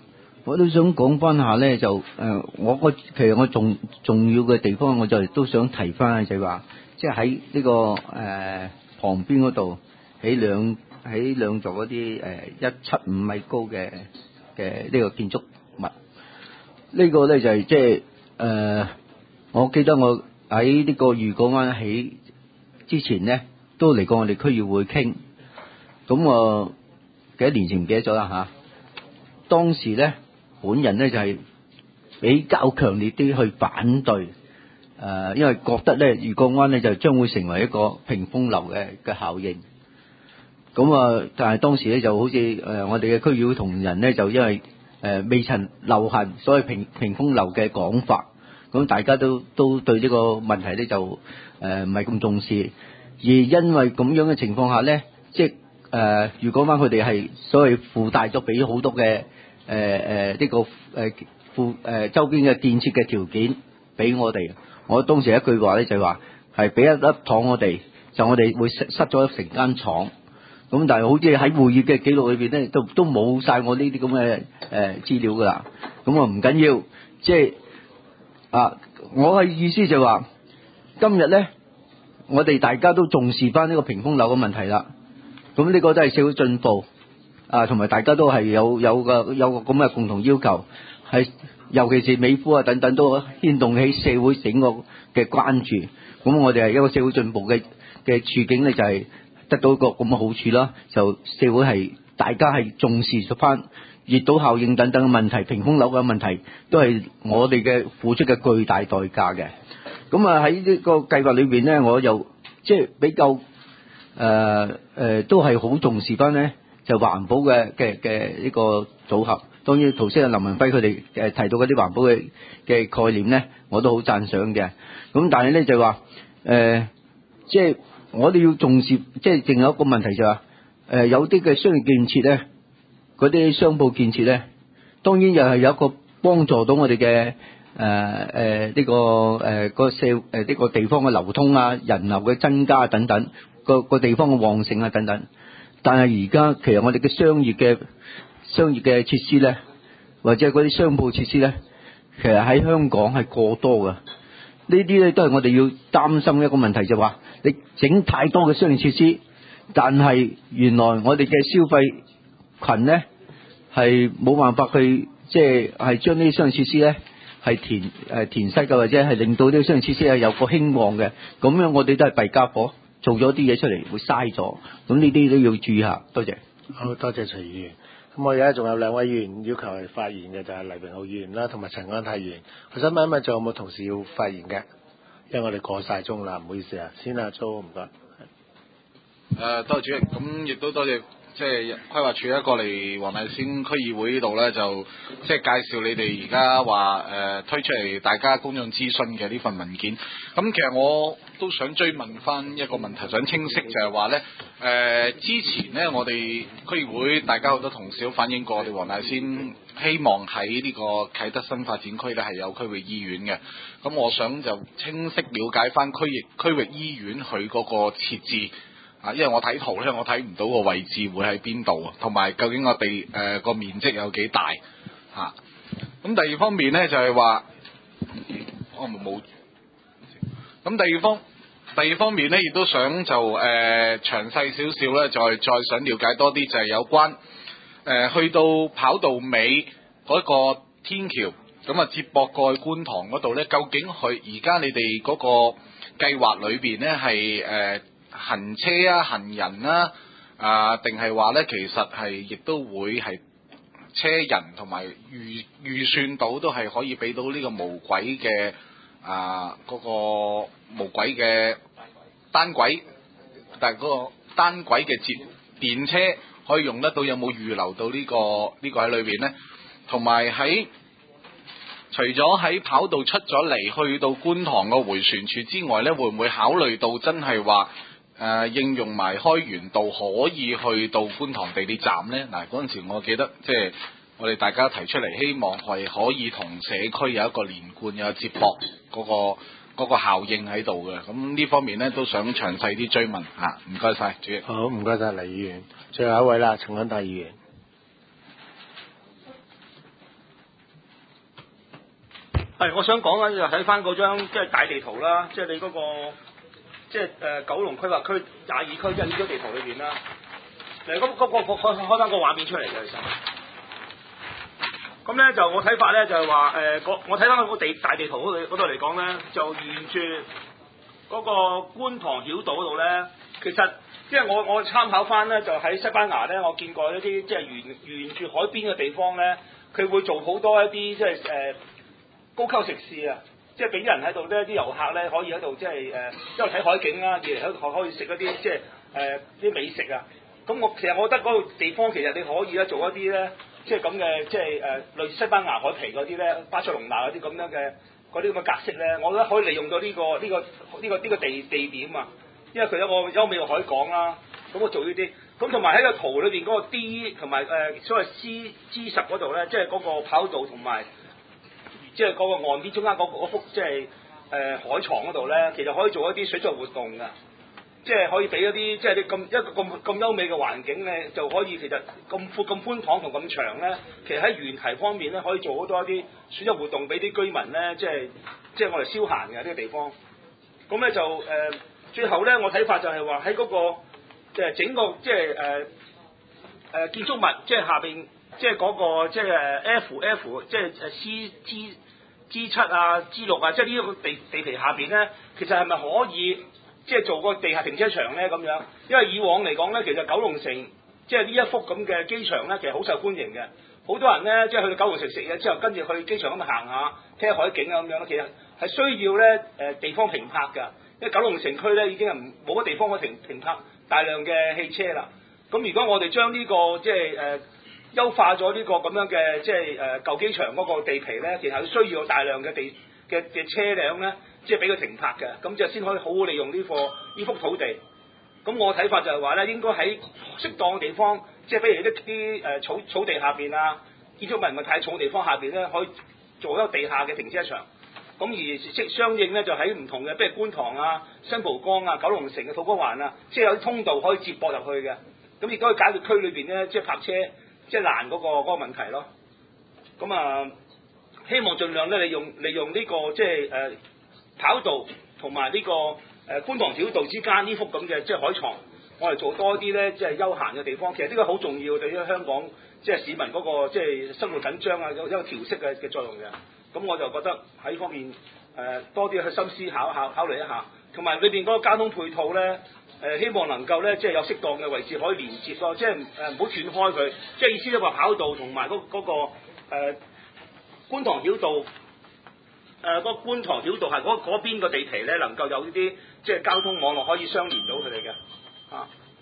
我都想講翻下咧，就誒、呃，我個其實我重重要嘅地方，我就都想提翻就係話，即係喺呢個誒、呃、旁邊嗰度起兩起兩座嗰啲誒一七五米高嘅嘅呢個建築物。呢、這個咧就係即係誒，我記得我喺呢個愉港灣起之前咧，都嚟過我哋區議會傾。咁我幾多年前唔記得咗啦嚇。當時咧，本人咧就係、是、比較強烈啲去反對，誒、呃，因為覺得咧愉港灣咧就將會成為一個屏風樓嘅嘅效應。咁啊，但係當時咧就好似誒、呃、我哋嘅區議會同仁咧就因為誒、呃、未曾流行所謂屏屏風樓嘅講法，咁大家都都對呢個問題咧就誒唔係咁重視，而因為咁樣嘅情況下咧，即係誒愉港灣佢哋係所謂附帶咗俾好多嘅。誒誒呢個誒附誒周邊嘅建設嘅條件俾我哋，我當時一句話咧就係話係俾一粒糖我哋，就我哋會失失咗成間廠。咁但係好似喺會議嘅記錄裏邊咧，都都冇晒我呢啲咁嘅誒資料㗎啦。咁啊唔緊要，即係啊，我嘅意思就係話，今日咧我哋大家都重視翻呢個屏風樓嘅問題啦。咁呢個都係社會進步。啊，同埋大家都係有有個有個咁嘅共同要求，係尤其是美孚啊等等都牽動起社會整個嘅關注。咁我哋係一個社會進步嘅嘅處境咧，就係得到一個咁嘅好處啦。就社會係大家係重視翻熱島效應等等嘅問題，屏風樓嘅問題都係我哋嘅付出嘅巨大代價嘅。咁啊喺呢個計劃裏邊咧，我又即係比較誒誒、呃呃、都係好重視翻咧。就環保嘅嘅嘅呢個組合，當然頭先阿林文輝佢哋誒提到嗰啲環保嘅嘅概念咧，我都好讚賞嘅。咁但係咧就話誒，即係我哋要重視，即係仲有一個問題就話誒，有啲嘅商業建設咧，嗰啲商鋪建設咧，當然又係有一個幫助到我哋嘅誒誒呢個誒個社誒呢個地方嘅流通啊、人流嘅增加等等，個個地方嘅旺盛啊等等。但係而家其實我哋嘅商業嘅商業嘅設施咧，或者嗰啲商鋪設施咧，其實喺香港係過多嘅。呢啲咧都係我哋要擔心一個問題，就話你整太多嘅商業設施，但係原來我哋嘅消費群咧係冇辦法去即係係將呢啲商業設施咧係填誒填塞嘅，或者係令到呢啲商業設施係有個興旺嘅。咁樣我哋都係弊家伙。做咗啲嘢出嚟會嘥咗，咁呢啲都要注意下。多謝。 好多謝徐議員。咁我而家仲有兩位議員要求係發言嘅，就係、是、黎榮浩議員啦，同埋陳安泰議員。我想問一問，仲有冇同事要發言嘅？因為我哋過晒鐘啦，唔好意思啊。先阿蘇，唔該。誒、 呃，多謝主席，咁亦都多謝即係規劃署一過嚟黃大仙區議會呢度咧，就即係介紹你哋而家話誒推出嚟大家公眾諮詢嘅呢份文件。咁其實我都想追問翻一個問題，想清晰就係話咧，誒、呃、之前咧我哋區議會大家好多同事都反映過，我哋黃大仙希望喺呢個啟德新發展區咧係有區域醫院嘅。咁我想就清晰了解翻區域區域醫院佢嗰個設置啊，因為我睇圖咧，我睇唔到個位置會喺邊度啊，同埋究竟個地誒個、呃、面積有幾大嚇？咁、啊、第二方面咧就係、是、話，我冇冇。咁第二方第二方面咧，亦都想就誒、呃、詳細少少咧，再再想了解多啲，就係有關誒、呃、去到跑道尾嗰個天橋，咁啊接駁過去觀塘嗰度咧，究竟佢而家你哋嗰個計劃裏邊咧係誒行車啊、行人啦啊，定係話咧其實係亦都會係車人同埋預預算到都係可以俾到呢個無軌嘅啊嗰、嗰個無軌嘅單軌，但係嗰個單軌嘅接電車可以用得到，有冇預留到呢、呢個呢、呢個喺裏邊呢？同埋喺除咗喺跑道出咗嚟去到觀塘個迴旋處之外呢，會唔會考慮到真係話誒應用埋開源道可以去到觀塘地鐵站呢？嗱，嗰陣時我記得即係我哋大家提出嚟，希望係可以同社區有一個連貫、有接駁嗰、嗰個。嗰個效應喺度嘅，咁呢方面咧都想詳細啲追問嚇，唔該晒，主席。 好，唔該晒黎議員。最後一位啦，陳安泰議員。 係，我想講咧就睇翻嗰張即係大地圖啦，即係你嗰、個即係誒九龍規劃區廿二區即係呢張地圖裏邊啦。誒，咁嗰個開開翻個畫面出嚟嘅其實。咁咧就我睇法咧就係話誒，我睇翻嗰個地大地圖嗰度嗰度嚟講咧，就沿住嗰個觀塘繞道嗰度咧，其實即係我我參考翻咧，就喺西班牙咧，我見過一啲即係沿沿住海邊嘅地方咧，佢會做好多一啲即係誒高級食肆啊，即係俾啲人喺度咧，啲遊客咧可以喺度即係誒一路睇海景啦，二嚟喺度可以食一啲即係誒啲美食啊。咁我其實我覺得嗰個地方其實你可以咧做一啲咧。即係咁嘅，即係誒類似西班牙海皮嗰啲咧，巴塞隆納嗰啲咁樣嘅嗰啲咁嘅格式咧，我覺得可以利用到呢、這個呢、這個呢、這個呢、這個地地點啊，因為佢有個優美嘅海港啦，咁我做呢啲，咁同埋喺個圖裏邊嗰個 D 同埋誒所謂 C G 十嗰度咧，即係嗰個跑道同埋即係嗰個岸邊中間嗰幅即係誒海床嗰度咧，其實可以做一啲水上活動㗎。即係可以俾一啲，即係你咁一個咁咁優美嘅環境咧，就可以其實咁闊咁寬敞同咁長咧，其實喺園堤方面咧，可以做好多一啲水上活動俾啲居民咧，即係即係我哋消閒嘅呢個地方。咁咧就誒、呃，最後咧我睇法就係話喺嗰個即係整個即係誒誒建築物，即係下邊即係嗰個即係 F F， 即係誒 C G G 七啊 G 六啊，即係呢一個地地皮下邊咧，其實係咪可以？即係做個地下停車場咧咁樣，因為以往嚟講咧，其實九龍城即係呢一幅咁嘅機場咧，其實好受歡迎嘅。好多人咧，即係去到九龍城食嘢之後，跟住去機場咁行下，睇下海景啊咁樣。其實係需要咧誒地方停泊㗎，因為九龍城區咧已經係冇乜地方可以停停泊大量嘅汽車啦。咁如果我哋將呢個即係誒優化咗呢個咁樣嘅即係誒舊機場嗰個地皮咧，其實係需要大量嘅地嘅嘅車輛咧。即係俾佢停泊嘅，咁就先可以好好利用呢個呢幅土地。咁我睇法就係話咧，應該喺適當嘅地方，即係比如一啲誒草草地下邊啊，建築物唔係太重嘅地方下邊咧，可以做一個地下嘅停車場。咁而即相應咧，就喺唔同嘅，譬如觀塘啊、新蒲崗啊、九龍城嘅土瓜灣啊，即係有啲通道可以接駁入去嘅。咁亦都可以解決區裏邊咧，即係泊車即係難嗰個嗰個問題咯。咁啊，希望盡量咧利用利用呢個即係誒。跑道同埋呢個誒、呃、觀塘繞道之間呢幅咁嘅即係海床，我哋做多啲咧，即係休閒嘅地方。其實呢個好重要對於香港即係市民嗰、那個即係生活緊張啊，有一個調適嘅嘅作用嘅。咁我就覺得喺呢方面誒、呃、多啲去深思考考考慮一下，同埋裏邊嗰個交通配套咧誒、呃，希望能夠咧即係有適當嘅位置可以連接咯，即係誒唔好斷開佢。即係意思咧話跑道同埋嗰嗰個誒、呃、觀塘繞道。誒、呃，嗰、那個觀塘繞道係嗰嗰邊個地皮咧，能夠有呢啲即係交通網絡可以相連到佢哋嘅啊。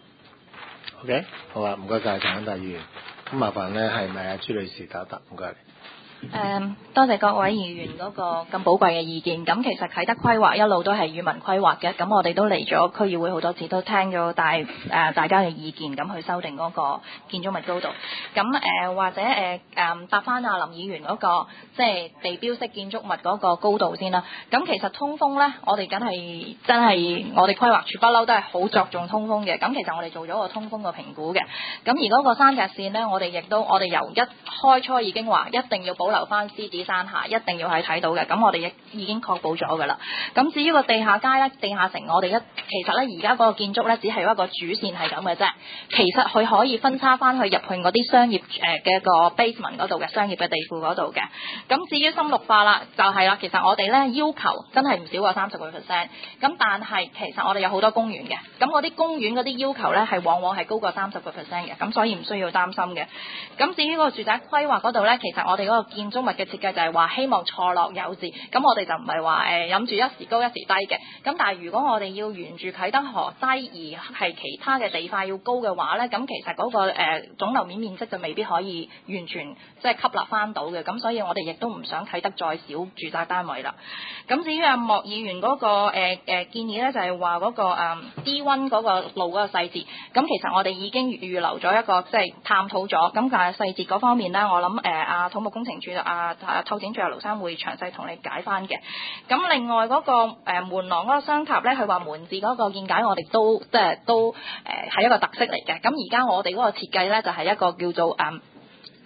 OK， 好啊，唔該晒陳大議員。咁麻煩咧係咪阿朱女士答一答？唔該。 誒、嗯，多謝各位議員嗰個咁寶貴嘅意見。咁其實啟德規劃一路都係與民規劃嘅，咁我哋都嚟咗區議會好多次，都聽咗大誒、呃、大家嘅意見，咁去修訂嗰個建築物高度。咁誒、呃、或者誒誒、呃、答翻阿林議員嗰、那個即係地標式建築物嗰個高度先啦。咁其實通風咧，我哋梗係真係我哋規劃處不嬲都係好着重通風嘅。咁其實我哋做咗個通風嘅評估嘅。咁而嗰個山脊線咧，我哋亦都我哋由一開初已經話一定要保留翻獅子山下，一定要係睇到嘅。咁我哋亦已經確保咗㗎啦。咁至於個地下街咧、地下城，我哋一其實咧而家嗰個建築咧，只係一個主線係咁嘅啫。其實佢可以分叉翻去入去嗰啲商業誒嘅一個 basement 嗰度嘅商業嘅地庫嗰度嘅。咁至於深綠化啦，就係、是、啦，其實我哋咧要求真係唔少過三十個 percent。咁但係其實我哋有好多公園嘅，咁嗰啲公園嗰啲要求咧係往往係高過三十個 percent 嘅。咁所以唔需要擔心嘅。咁至於嗰個住宅規劃嗰度咧，其實我哋嗰個建築物嘅設計就係話希望錯落有致，咁我哋就唔係話誒諗住一時高一時低嘅。咁但係如果我哋要沿住啟德河低而係其他嘅地塊要高嘅話咧，咁其實嗰、那個誒、呃、總樓面面積就未必可以完全即係吸納翻到嘅。咁所以我哋亦都唔想啟德再少住宅單位啦。咁至於阿莫議員嗰、那個誒誒、呃呃、建議咧，就係話嗰個誒、呃、D 一嗰個路嗰個細節，咁其實我哋已經預留咗一個即係探討咗。咁但係細節嗰方面咧，我諗誒阿土木工程處阿阿拓展處阿盧生會詳細同你解翻嘅。咁另外嗰、那個誒、呃、門廊嗰個雙塔咧，佢話門字嗰個見解我哋都即係都誒係、呃、一個特色嚟嘅。咁而家我哋嗰個設計咧就係、是、一個叫做誒。呃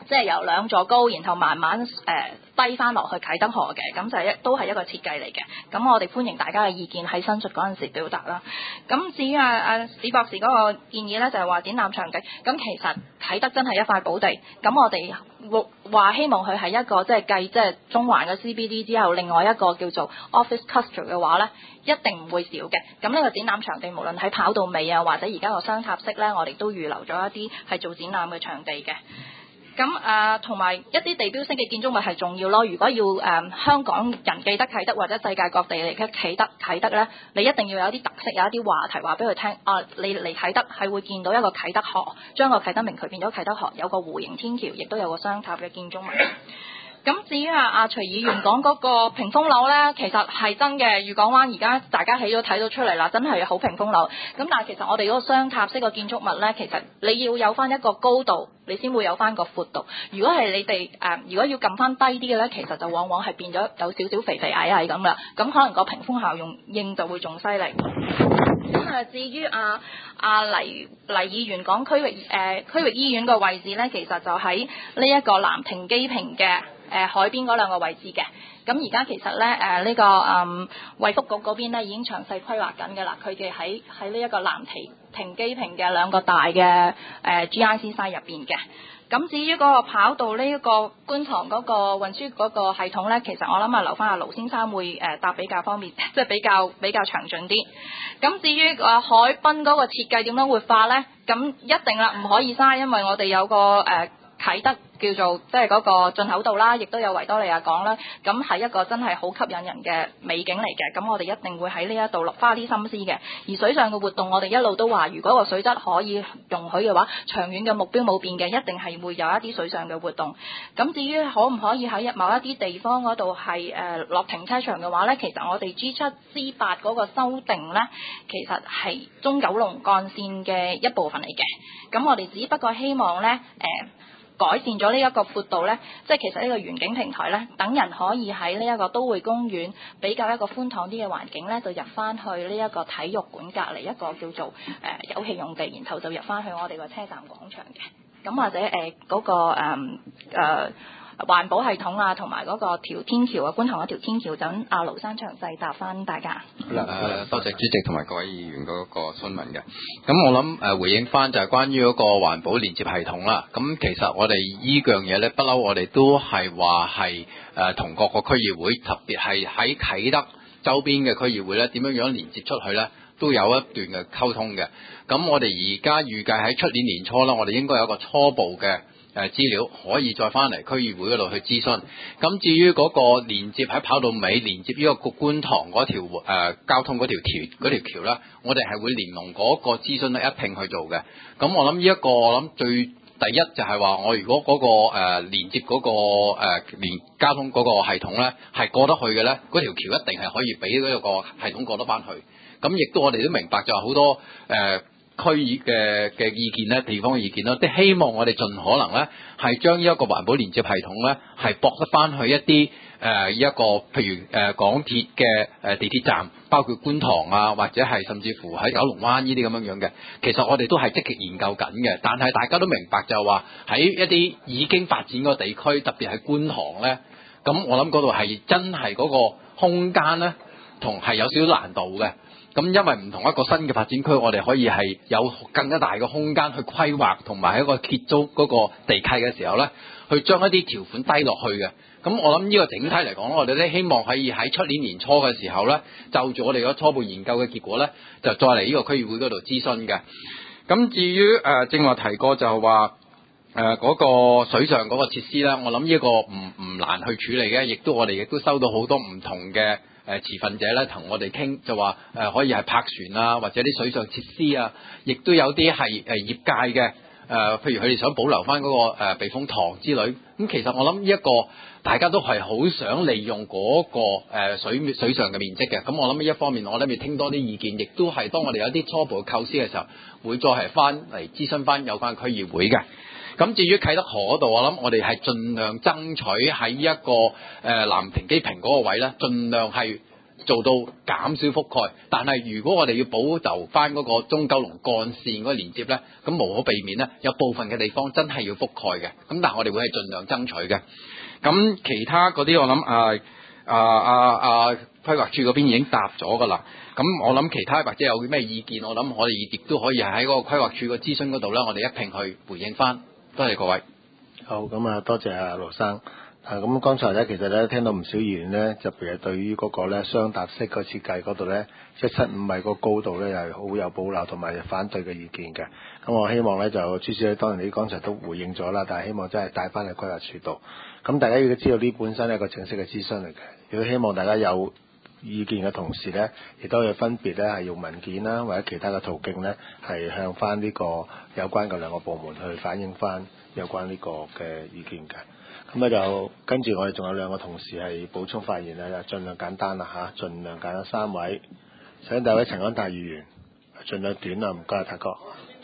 即係由兩座高，然後慢慢誒、呃、低翻落去啟德河嘅，咁就係一都係一個設計嚟嘅。咁我哋歡迎大家嘅意見喺申述嗰陣時表達啦。咁至於啊啊史博士嗰個建議呢，就係、是、話展覽場地，咁其實啟德真係一塊寶地，咁我哋話希望佢係一個即係繼即係中環嘅 C B D 之後，另外一個叫做 Office Cluster 嘅話呢，一定唔會少嘅。咁呢個展覽場地無論喺跑道尾啊，或者而家個雙塔式呢，我哋都預留咗一啲係做展覽嘅場地嘅。咁誒同埋一啲地標性嘅建築物係重要咯。如果要誒、呃、香港人記得啟德或者世界各地嚟嘅啟德啟德咧，你一定要有啲特色，有一啲話題話俾佢聽。啊，你嚟啟德係會見到一個啟德河，將個啟德明渠變咗啟德河，有個弧形天橋，亦都有個雙塔嘅建築物。咁至於啊阿徐議員講嗰個屏風樓咧，其實係真嘅。漁港灣而家大家起咗睇到出嚟啦，真係好屏風樓。咁但係其實我哋嗰個雙塔式個建築物咧，其實你要有翻一個高度，你先會有翻個闊度。如果係你哋誒、呃，如果要撳翻低啲嘅咧，其實就往往係變咗有少少肥肥矮矮咁啦。咁可能個屏風效用應就會仲犀利。咁啊，至於啊啊黎黎議員講區域誒、呃、區域醫院個位置咧，其實就喺呢一個南亭基平嘅誒、呃、海邊嗰兩個位置嘅。咁而家其實咧誒呢個嗯衛福局嗰邊咧已經詳細規劃緊嘅啦，佢哋喺喺呢一個南亭亭基平嘅兩個大嘅誒、呃、G I C site 入邊嘅。咁至於嗰個跑道呢一個觀塘嗰個運輸嗰個系統呢，其實我諗啊留翻阿盧先生會誒答比較方便，即係比較比較詳盡啲。咁至於誒海濱嗰個設計點樣活化呢？咁一定啦，唔可以嘥，因為我哋有個誒、呃、啟德叫做即係嗰個進口道啦，亦都有維多利亞港啦。咁係一個真係好吸引人嘅美景嚟嘅。咁我哋一定會喺呢一度落花啲心思嘅。而水上嘅活動，我哋一路都話，如果個水質可以容許嘅話，長遠嘅目標冇變嘅，一定係會有一啲水上嘅活動。咁至於可唔可以喺某一啲地方嗰度係誒落停車場嘅話呢？其實我哋 G 七 G 八嗰個修訂呢，其實係中九龍幹線嘅一部分嚟嘅。咁我哋只不過希望呢。誒、呃。改善咗呢一個闊度呢，即係其實呢個園景平台呢，等人可以喺呢一個都會公園比較一個寬敞啲嘅環境呢，就入翻去呢一個體育館隔離一個叫做誒、呃、休憩用地，然後就入翻去我哋個車站廣場嘅。咁或者誒嗰、呃那個誒誒、呃、環保系統啊，同埋嗰個條天橋啊，觀塘嗰條天橋，等阿盧生詳細答翻大家。 好啦，誒多謝主席同埋各位議員嗰個詢問嘅。咁我諗誒回應翻就係關於嗰個環保連接系統啦。咁其實我哋依樣嘢咧，不嬲我哋都係話係誒同各個區議會，特別係喺啟德周邊嘅區議會咧，點樣樣連接出去咧，都有一段嘅溝通嘅。咁我哋而家預計喺出年年初啦，我哋應該有一個初步嘅誒資料可以再翻嚟區議會嗰度去諮詢。咁至於嗰個連接喺跑道尾連接呢個觀塘嗰條誒、呃、交通嗰條橋嗰條橋咧，我哋係會連同嗰個諮詢咧一併去做嘅。咁我諗呢一個我諗最第一就係話我如果嗰、那個誒、呃、連接嗰、那個誒、呃、連交通嗰個系統咧係過得去嘅咧，嗰條橋一定係可以俾嗰個系統過得翻去。咁亦都我哋都明白就係好多誒。呃區議嘅嘅意見咧，地方嘅意見啦，即係希望我哋盡可能咧，係將呢一個環保連接系統咧，係駁得翻去一啲誒一個譬如誒、呃、港鐵嘅誒地鐵站，包括觀塘啊，或者係甚至乎喺九龍灣呢啲咁樣樣嘅。其實我哋都係積極研究緊嘅，但係大家都明白就係話喺一啲已經發展個地區，特別係觀塘咧，咁我諗嗰度係真係嗰個空間咧，同係有少少難度嘅。咁因為唔同一個新嘅發展區，我哋可以係有更加大嘅空間去規劃，同埋喺一個結租嗰個地契嘅時候呢，去將一啲條款低落去嘅。咁我諗呢個整體嚟講，我哋咧希望可以喺出年年初嘅時候呢，就住我哋嗰初步研究嘅結果呢，就再嚟呢個區議會嗰度諮詢嘅。咁至於誒正話提過就話誒嗰個水上嗰個設施啦，我諗呢個唔唔難去處理嘅，亦都我哋亦都收到好多唔同嘅。誒持份者咧同我哋傾就話誒、呃、可以係泊船啊，或者啲水上設施啊，亦都有啲係誒業界嘅誒、呃，譬如佢哋想保留翻嗰、那個、呃、避風塘之類。咁、嗯、其實我諗呢一個大家都係好想利用嗰、那個、呃、水水上嘅面積嘅。咁、嗯、我諗呢一方面，我諗要聽多啲意見，亦都係當我哋有啲初步嘅構思嘅時候，會再係翻嚟諮詢翻有關區議會嘅。咁至於啟德河嗰度，我諗我哋係盡量爭取喺一個誒南屏基平嗰個位咧，盡量係做到減少覆蓋，但係如果我哋要保留翻嗰個中九龍幹線嗰個連接呢，咁無可避免呢，有部分嘅地方真係要覆蓋嘅。咁但係我哋會係盡量爭取嘅。咁其他嗰啲我諗啊啊啊啊規劃處嗰邊已經答咗㗎啦。咁我諗其他或者有咩意見，我諗我哋亦都可以喺嗰個規劃處個諮詢嗰度呢，我哋一併去回應翻。多謝各位。 好，咁啊，多謝阿盧生。啊，咁剛才咧，其實咧聽到唔少議員咧，特別係對於嗰個咧雙搭式個設計嗰度咧，一七五米個高度咧，又係好有保留同埋反對嘅意見嘅。咁我希望咧就朱小姐，當然你剛才都回應咗啦，但係希望真係帶翻去規劃處度。咁大家要知道呢本身係一個正式嘅諮詢嚟嘅，如果希望大家有意見嘅同時咧，亦都要分別咧係用文件啦，或者其他嘅途徑咧，係向翻呢個有關嘅兩個部門去反映翻有關呢個嘅意見嘅。咁咧就跟住我哋仲有兩個同事係補充發言咧，就盡量簡單啦嚇，盡量簡單三位。首先第一位陳安泰議員，盡量短啦，唔該，泰哥。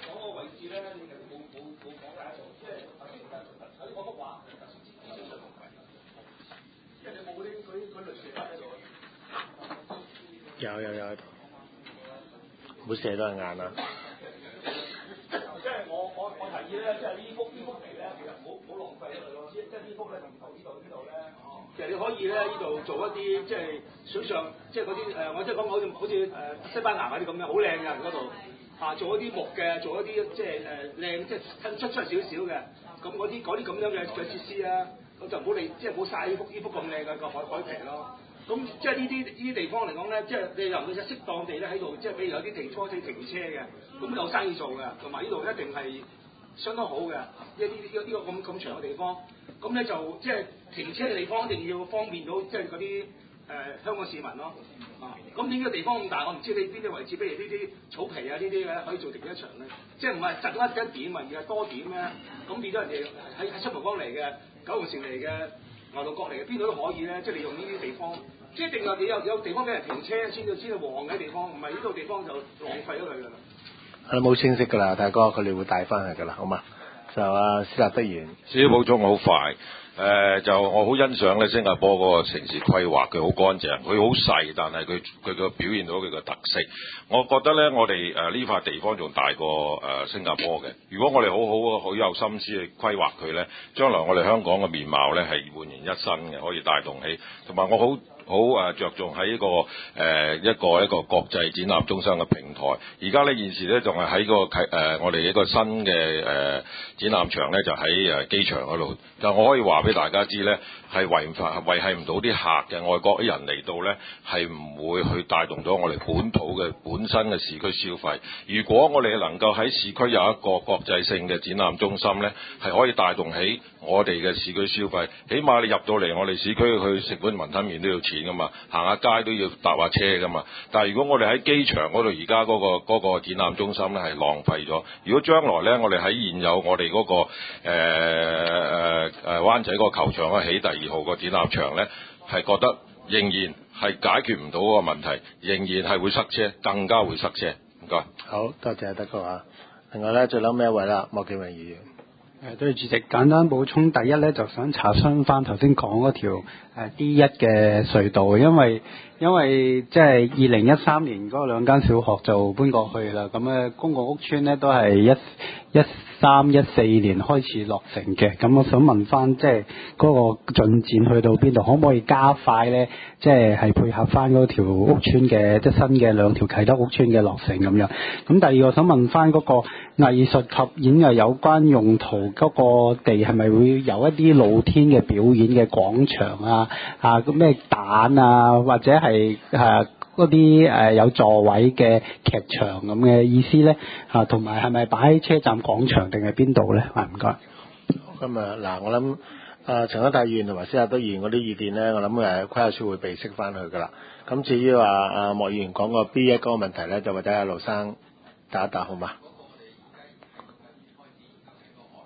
有有有喺度，唔好射到人眼啊！ 即係我我我提議咧，即係呢幅呢幅地咧，其實唔好唔好浪費咗佢咯。即係呢幅咧，同頭呢度呢度咧，其實你可以咧呢度做一啲即係水上，即係嗰啲誒，我即係講好似好似誒西班牙嗰啲咁樣，好靚嘅嗰度啊，做一啲木嘅，做一啲即係誒靚，即係出出少少嘅，咁嗰啲嗰啲咁樣嘅嘅設施啊，咁就唔好理，即係唔好曬呢幅呢幅咁靚嘅個海海皮咯。咁即係呢啲呢啲地方嚟講咧，即係你又唔使適當地咧喺度，即係比如有啲地方可以停車嘅，咁有生意做嘅，同埋呢度一定係相當好嘅，呢呢呢呢個咁咁長嘅地方，咁咧就即係停車嘅地方一定要方便到即係嗰啲誒香港市民咯，啊，咁呢個地方咁大，我唔知你邊啲位置，譬如呢啲草皮啊呢啲咧可以做停車場咧，即係唔係窒一一點啊，而係多點咧，咁變咗人哋喺喺新蒲崗嚟嘅、九龍城嚟嘅、牛頭角嚟嘅，邊度都可以咧，即係利用呢啲地方。即係一定有你有有地方俾人停車先至先至旺嘅地方，唔係呢度地方就浪費咗佢㗎啦。 係冇清晰㗎啦，大哥，佢哋會帶翻去㗎啦，好嘛？就阿施立德議員， 少少補充好快。誒、呃、就我好欣賞咧新加坡嗰個城市規劃，佢好乾淨，佢好細，但係佢佢個表現到佢個特色。我覺得咧，我哋誒呢塊地方仲大過誒、呃、新加坡嘅。如果我哋好好好有心思去規劃佢咧，將來我哋香港嘅面貌咧係煥然一新嘅，可以帶動起。同埋我好好誒着重喺一個誒、呃、一個一個國際展覽中心嘅平台。而家咧現時咧仲係喺個啟誒我哋一個新嘅誒、呃、展覽場咧，就喺誒機場嗰度。就我可以話俾大家知咧，係維係維係唔到啲客嘅外國啲人嚟到咧，係唔會去帶動咗我哋本土嘅本身嘅市區消費。如果我哋能夠喺市區有一個國際性嘅展覽中心咧，係可以帶動起我哋嘅市區消費。起碼你入到嚟我哋市區去食碗雲吞麵都要錢噶嘛，行下街都要搭下車噶嘛。但係如果我哋喺機場嗰度而家嗰個嗰個展覽中心咧係浪費咗。如果將來咧我哋喺現有我哋嗰個誒誒誒灣仔嗰個球場咧起第二號個展覽場咧，係覺得仍然係解決唔到嗰個問題，仍然係會塞車，更加會塞車。唔該。 好多謝德哥啊！另外咧，最嬲咩位啦？莫建榮議員。 誒，對主席簡單補充，第一咧就想查詢翻頭先講嗰條誒 D 一嘅隧道，因為因為即係二零一三年嗰兩間小學就搬過去啦，咁咧公共屋邨咧都係一一三一四年開始落成嘅，咁我想問翻即係嗰個進展去到邊度，可唔可以加快咧？即係係配合翻嗰條屋邨嘅即係新嘅兩條啟德屋邨嘅落成咁樣。咁第二個想問翻嗰個藝術及演藝有關用途嗰個地係咪會有一啲露天嘅表演嘅廣場啊？啊咁咩蛋啊，或者係誒嗰啲誒有座位嘅劇場咁嘅意思咧？啊，同埋係咪擺喺車站廣場定係邊度咧？啊，唔該。 咁啊嗱，我諗啊陳安泰議員同埋施立德議員嗰啲意見咧，我諗誒規劃處會備悉翻去噶啦。咁至於話啊莫議員講個 B 一嗰個問題咧，就或者阿盧生答一答好嘛？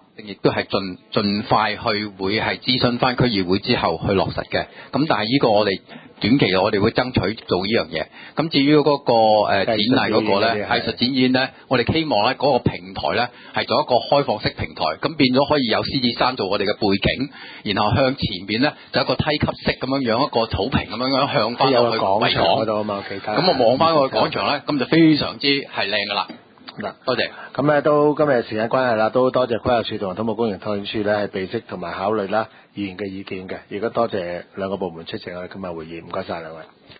定亦都係盡盡快去會係諮詢翻區議會之後去落實嘅。咁但係呢個我哋短期我哋會爭取做呢樣嘢。咁至於嗰個誒展覽嗰個咧，藝術展演咧，我哋希望咧嗰個平台咧係做一個開放式平台，咁變咗可以有獅子山做我哋嘅背景，然後向前邊咧就一個梯級式咁樣樣一個草坪咁樣樣向翻落去維港嗰度啊嘛，其他咁我望翻個廣場咧，咁就非常之係靚噶啦。 嗱， 多謝。 咁咧都今日時間關係啦，都多謝規劃署同埋土木工程拓展署咧係備悉同埋考慮啦議員嘅意見嘅，亦都多謝兩個部門出席我哋今日會議，唔該晒兩位。